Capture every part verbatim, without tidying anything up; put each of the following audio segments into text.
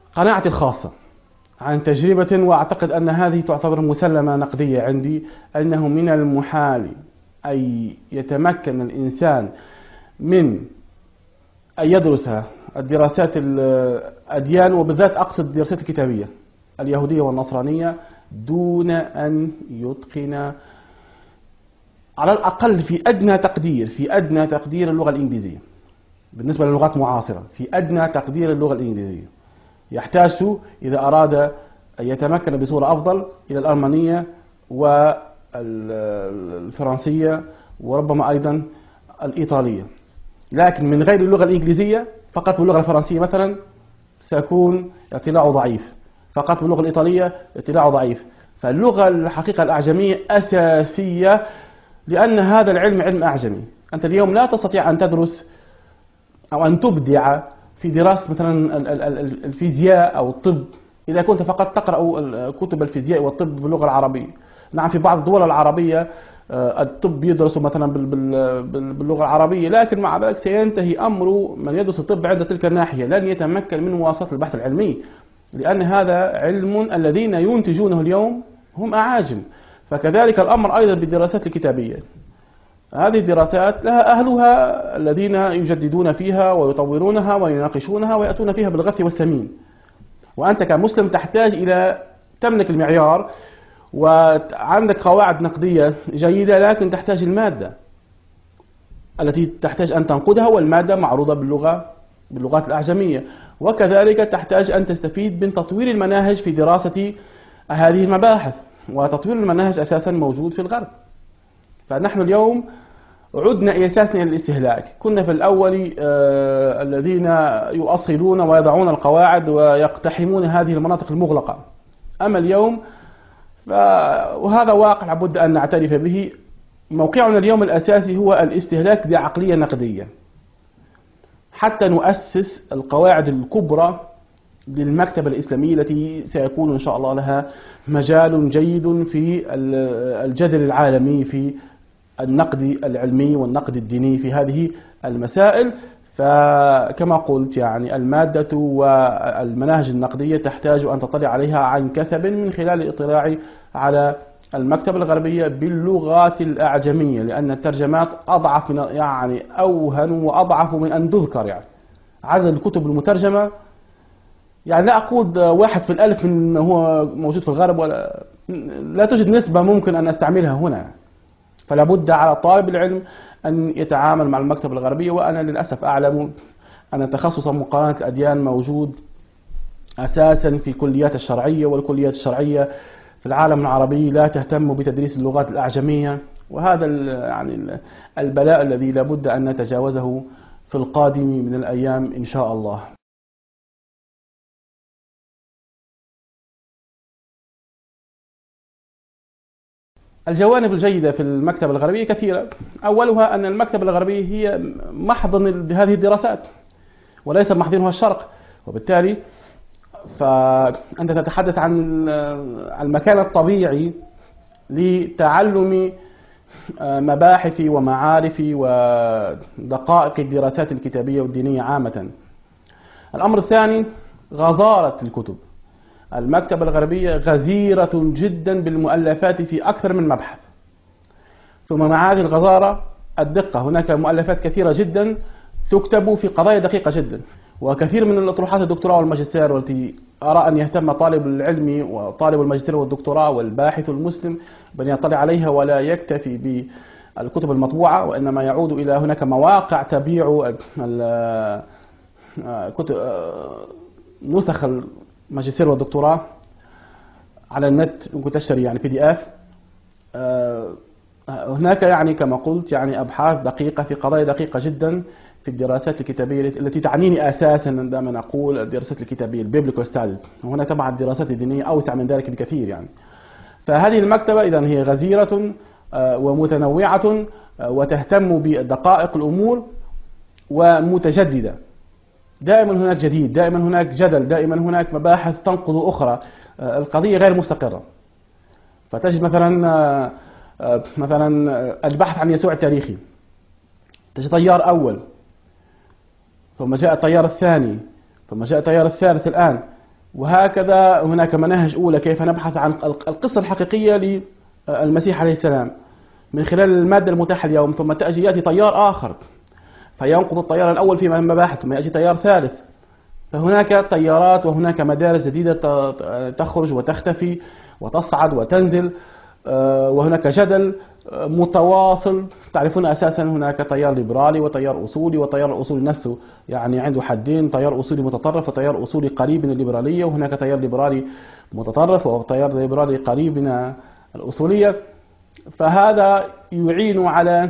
قناعتي الخاصة عن تجربة، وأعتقد أن هذه تعتبر مسلمة نقدية عندي، أنه من المحال أن يتمكن الإنسان من أن يدرس الدراسات الأديان، وبالذات أقصد الدراسات الكتابية اليهودية والنصرانية، دون أن يتقن على الأقل في أدنى تقدير في أدنى تقدير اللغة الإنجليزية. بالنسبة للغات المعاصرة في أدنى تقدير اللغة الإنجليزية، يحتاج إذا أراد أن يتمكن بصورة أفضل إلى الألمانية والفرنسية وربما أيضا الإيطالية. لكن من غير اللغة الإنجليزية فقط باللغة الفرنسية مثلا سيكون اطلاعه ضعيف، فقط باللغة الإيطالية اطلاعه ضعيف. فاللغة الحقيقة الأعجمية أساسية، لأن هذا العلم علم أعجمي. أنت اليوم لا تستطيع أن تدرس أو أن تبدع في دراسة مثلا الفيزياء أو الطب إذا كنت فقط تقرأ كتب الفيزياء والطب باللغة العربية. نعم، في بعض الدول العربية الطب يدرس مثلا باللغة العربية، لكن مع ذلك سينتهي أمر من يدرس الطب عند تلك الناحية، لن يتمكن من مواصلة البحث العلمي، لأن هذا علم الذين ينتجونه اليوم هم أعاجم. فكذلك الأمر أيضا بالدراسات الكتابية. هذه الدراسات لها أهلها الذين يجددون فيها ويطورونها ويناقشونها ويأتون فيها بالغث والسمين، وأنت كمسلم تحتاج إلى تملك المعيار وعندك قواعد نقدية جيدة، لكن تحتاج المادة التي تحتاج أن تنقدها، والمادة معروضة باللغة باللغات الأعجمية. وكذلك تحتاج أن تستفيد من تطوير المناهج في دراسة هذه المباحث، وتطوير المناهج أساسا موجود في الغرب. فنحن اليوم عدنا إلى أساسنا إلى الاستهلاك. كنا في الأول آه الذين يؤصلون ويضعون القواعد ويقتحمون هذه المناطق المغلقة، أما اليوم وهذا واقع لابد أن نعترف به. موقعنا اليوم الأساسي هو الاستهلاك بعقلية نقدية، حتى نؤسس القواعد الكبرى للمكتبة الإسلامية التي سيكون إن شاء الله لها مجال جيد في الجدل العالمي في النقد العلمي والنقد الديني في هذه المسائل. فكما قلت يعني المادة والمناهج النقدية تحتاج أن تطلع عليها عن كثب من خلال الاطلاع على المكتبة الغربية باللغات الأعجمية، لأن الترجمات أضعف من يعني أوهن وأضعف من أن تذكر. يعني عدد الكتب المترجمة يعني لا أقول واحد في الألف من هو موجود في الغرب، ولا لا توجد نسبة ممكن أن أستعملها هنا. فلا بد على طالب العلم أن يتعامل مع المكتبة الغربية. وأنا للأسف أعلم أن تخصص مقارنة الأديان موجود أساسا في الكليات الشرعية، والكليات الشرعية في العالم العربي لا تهتم بتدريس اللغات الأعجمية، وهذا يعني البلاء الذي لا بد أن نتجاوزه في القادم من الأيام إن شاء الله. الجوانب الجيدة في المكتبة الغربية كثيرة. أولها أن المكتبة الغربية هي محضن هذه الدراسات وليس محضنها الشرق، وبالتالي فأنت تتحدث عن المكان الطبيعي لتعلم مباحث ومعارف ودقائق الدراسات الكتابية والدينية عامة. الأمر الثاني غزارة الكتب. المكتبة الغربية غزيرة جدا بالمؤلفات في أكثر من مبحث. ثم مع هذه الغزارة الدقة، هناك مؤلفات كثيرة جدا تكتب في قضايا دقيقة جدا. وكثير من الأطروحات الدكتوراه والماجستير والتي أرى أن يهتم طالب العلم وطالب الماجستير والدكتوراه والباحث المسلم بأن يطلع عليها ولا يكتفي بالكتب المطبوعة، وإنما يعود إلى هناك مواقع تبيع نسخ الماجستير والدكتوراه على النت، ممكن تشتري يعني بي دي اف. هناك يعني كما قلت يعني أبحاث دقيقة في قضايا دقيقة جدا في الدراسات الكتابية التي تعنيني أساسا عندما نقول الدراسات الكتابية البيبليكال ستاديز. وهنا طبعا الدراسات الدينية أوسع من ذلك بكثير يعني. فهذه المكتبة إذن هي غزيرة ومتنوعة وتهتم بدقائق الأمور ومتجددة. دائما هناك جديد، دائما هناك جدل، دائما هناك مباحث تنقض أخرى. القضية غير مستقرة. فتجد مثلا مثلا البحث عن يسوع التاريخي، تجد تيار أول، ثم جاء التيار الثاني، ثم جاء التيار الثالث الآن. وهكذا هناك مناهج أولى كيف نبحث عن القصة الحقيقية للمسيح عليه السلام من خلال المادة المتاحة اليوم، ثم تأتي يأتي تيار آخر فينقض التيار الأول في مباحث، ثم يأتي تيار ثالث. فهناك تيارات وهناك مدارس جديدة تخرج وتختفي وتصعد وتنزل، وهناك جدل متواصل. تعرفون أساسا هناك تيار ليبرالي وتيار أصولي، وتيار الأصولي نفسه يعني عنده حدين، تيار أصولي متطرف وتيار أصولي قريب من الليبرالية، وهناك تيار ليبرالي متطرف وتيار ليبرالي قريب من الأصولية. فهذا يعين على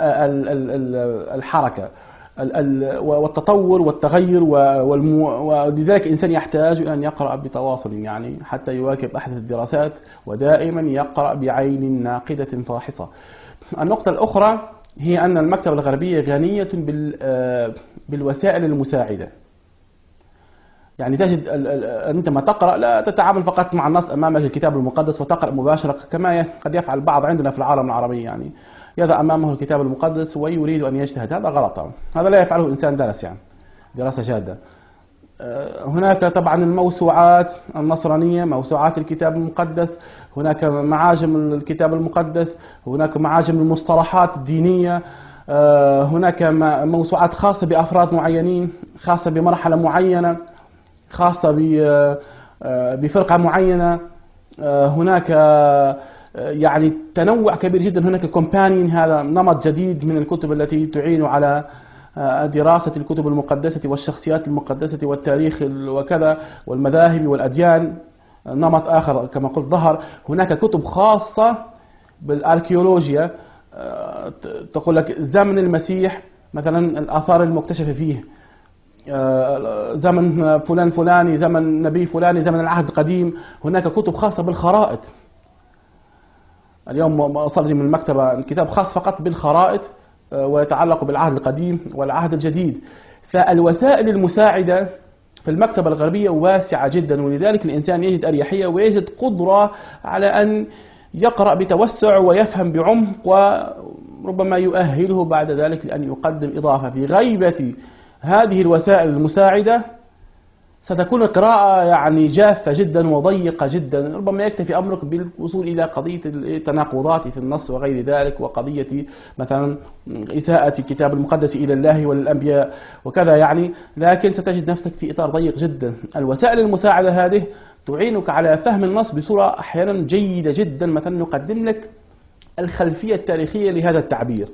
الحركة والتطور والتغير، ولذلك الإنسان يحتاج أن يقرأ بتواصل يعني حتى يواكب أحدث الدراسات، ودائما يقرأ بعين ناقدة فاحصة. النقطة الأخرى هي أن المكتبة الغربية غنية بالوسائل المساعدة. يعني تجد أنت ما تقرأ لا تتعامل فقط مع النص أمامك الكتاب المقدس وتقرأ مباشرة كما قد يفعل البعض عندنا في العالم العربي، يعني يضع أمامه الكتاب المقدس ويريد أن يجتهد. هذا غلط، هذا لا يفعله إنسان درس يعني دراسة جادة. هناك طبعا الموسوعات النصرانية، موسوعات الكتاب المقدس، هناك معاجم الكتاب المقدس، هناك معاجم المصطلحات الدينية، هناك موسوعات خاصة بأفراد معينين، خاصة بمرحلة معينة، خاصة بفرقة معينة. هناك يعني تنوع كبير جدا. هناك الكومبانيون، هذا نمط جديد من الكتب التي تعين على دراسة الكتب المقدسة والشخصيات المقدسة والتاريخ وكذا والمذاهب والأديان. نمط آخر كما قلت ظهر، هناك كتب خاصة بالأركيولوجيا تقول لك زمن المسيح مثلا، الآثار المكتشفة فيه، زمن فلان فلاني، زمن نبي فلاني، زمن العهد القديم. هناك كتب خاصة بالخرائط. اليوم وصل لي من المكتبة كتاب خاص فقط بالخرائط ويتعلق بالعهد القديم والعهد الجديد. فالوسائل المساعدة في المكتبة الغربية واسعة جدا، ولذلك الإنسان يجد أريحية ويجد قدرة على أن يقرأ بتوسع ويفهم بعمق، وربما يؤهله بعد ذلك لأن يقدم إضافة. في غيبة هذه الوسائل المساعدة ستكون القراءة يعني جافة جدا وضيقة جدا، ربما يكتفي أمرك بالوصول إلى قضية التناقضات في النص وغير ذلك، وقضية مثلا إساءة الكتاب المقدس إلى الله والأنبياء وكذا يعني. لكن ستجد نفسك في إطار ضيق جدا. الوسائل المساعدة هذه تعينك على فهم النص بصورة أحيانا جيدة جدا. مثلا نقدم لك الخلفية التاريخية لهذا التعبير،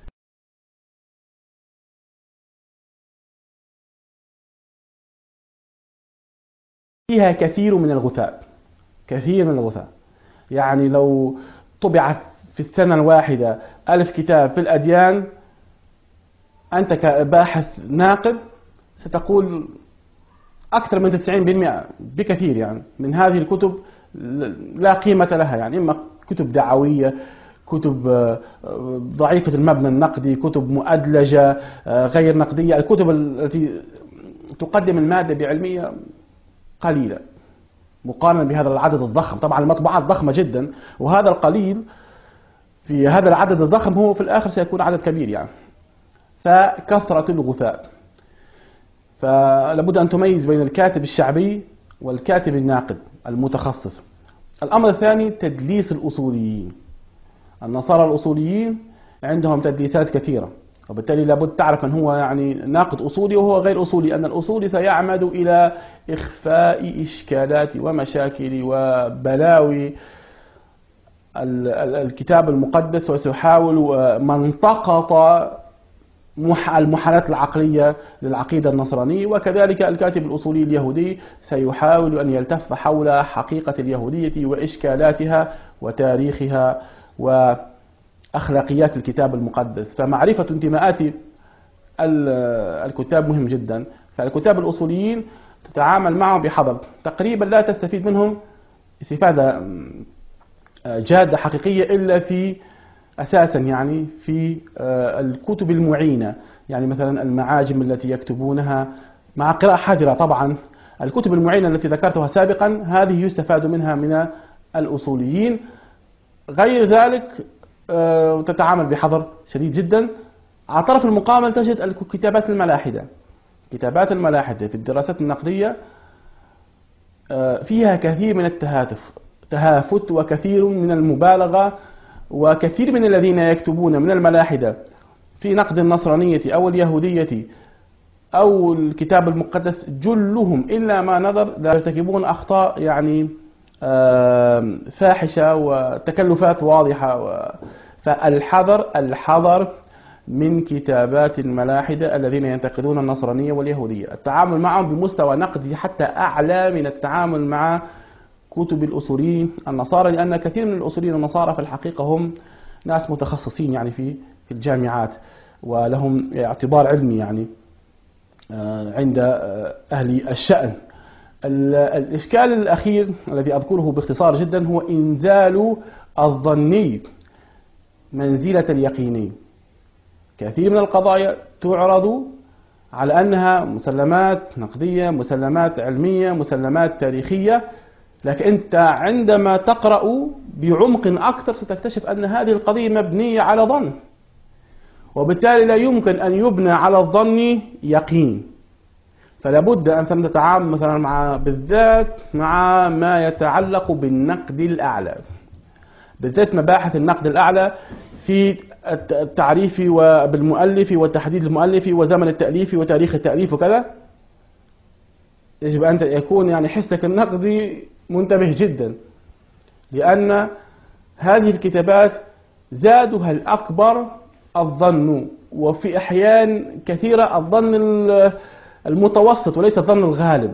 فيها كثير من الغثاء، كثير من الغثاء. يعني لو طبعت في السنة الواحدة ألف كتاب في الأديان، أنت كباحث ناقد ستقول أكثر من تسعين بالمئة بكثير يعني من هذه الكتب لا قيمة لها. يعني إما كتب دعوية، كتب ضعيفة المبنى النقدي، كتب مؤدلجة غير نقدية. الكتب التي تقدم المادة بعلمية قليلة مقارنة بهذا العدد الضخم. طبعا المطبوعات ضخمة جدا، وهذا القليل في هذا العدد الضخم هو في الآخر سيكون عدد كبير يعني. فكثرة الغثاء. فلابد أن تميز بين الكاتب الشعبي والكاتب الناقد المتخصص. الأمر الثاني تدليس الأصوليين. النصارى الأصوليين عندهم تدليسات كثيرة، وبالتالي لابد تعرف أن هو يعني ناقد أصولي وهو غير أصولي، أن الأصولي سيعمد إلى إخفاء إشكالات ومشاكل وبلاوي الكتاب المقدس، وسيحاول منطقة المحالات العقلية للعقيدة النصرانية. وكذلك الكاتب الأصولي اليهودي سيحاول أن يلتف حول حقيقة اليهودية وإشكالاتها وتاريخها وأخلاقيات الكتاب المقدس. فمعرفة انتماءات الكتاب مهم جدا. فالكتاب الأصوليين تتعامل معهم بحذر، تقريبا لا تستفيد منهم استفادة جادة حقيقية إلا في أساسا يعني في الكتب المعينة، يعني مثلا المعاجم التي يكتبونها مع قراءة حذرة. طبعا الكتب المعينة التي ذكرتها سابقا هذه يستفاد منها من الأصوليين. غير ذلك تتعامل بحذر شديد جدا. على طرف المقابل تجد كتابات الملاحدة. كتابات الملاحدة في الدراسات النقدية فيها كثير من التهاتف تهافت وكثير من المبالغة، وكثير من الذين يكتبون من الملاحدة في نقد النصرانية أو اليهودية أو الكتاب المقدس جلهم إلا ما نظر لا يرتكبون أخطاء يعني فاحشة وتكلفات واضحة. فالحذر الحذر من كتابات الملاحدة الذين ينتقدون النصرانية واليهودية، التعامل معهم بمستوى نقدي حتى أعلى من التعامل مع كتب الأصوليين النصارى، لأن كثير من الأصوليين النصارى في الحقيقة هم ناس متخصصين يعني في في الجامعات ولهم اعتبار علمي يعني عند أهل الشأن. الإشكال الأخير الذي أذكره باختصار جدا هو إنزال الظني منزلة اليقيني. كثير من القضايا تعرض على أنها مسلمات نقدية، مسلمات علمية، مسلمات تاريخية، لكن أنت عندما تقرأ بعمق أكثر ستكتشف أن هذه القضية مبنية على ظن، وبالتالي لا يمكن أن يبنى على الظن يقين. فلا بد أن تتعامل مثلا مع بالذات مع ما يتعلق بالنقد الأعلى، بالذات مباحث النقد الأعلى في التعريف بالمؤلف وتحديد المؤلف وزمن التأليف وتاريخ التأليف وكذا. يجب أن يكون يعني حسك النقدي منتبه جدا، لأن هذه الكتابات زادها الأكبر الظن، وفي أحيان كثيرة الظن المتوسط وليس الظن الغالب.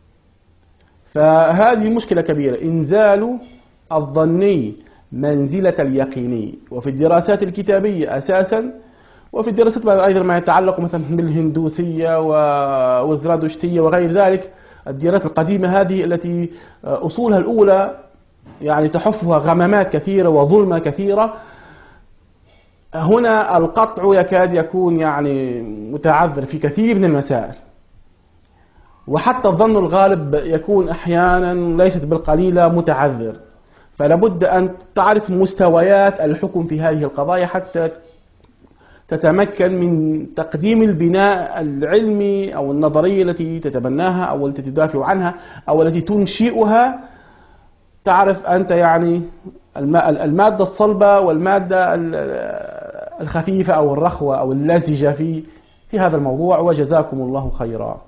فهذه مشكلة كبيرة، إنزال الظني منزلة اليقيني. وفي الدراسات الكتابية أساسا، وفي الدراسات أيضا ما يتعلق مثلا بالهندوسية والزرادشتية وغير ذلك، الديانات القديمة هذه التي أصولها الأولى يعني تحفها غمامات كثيرة وظلمة كثيرة، هنا القطع يكاد يكون يعني متعذر في كثير من المسائل، وحتى الظن الغالب يكون أحيانا ليست بالقليلة متعذر. فلا بد أن تعرف مستويات الحكم في هذه القضايا حتى تتمكن من تقديم البناء العلمي أو النظرية التي تتبناها أو التي تدافع عنها أو التي تنشئها. تعرف أنت يعني المادة الصلبة والمادة الخفيفة أو الرخوة أو اللزجة في في هذا الموضوع. وجزاكم الله خيرا.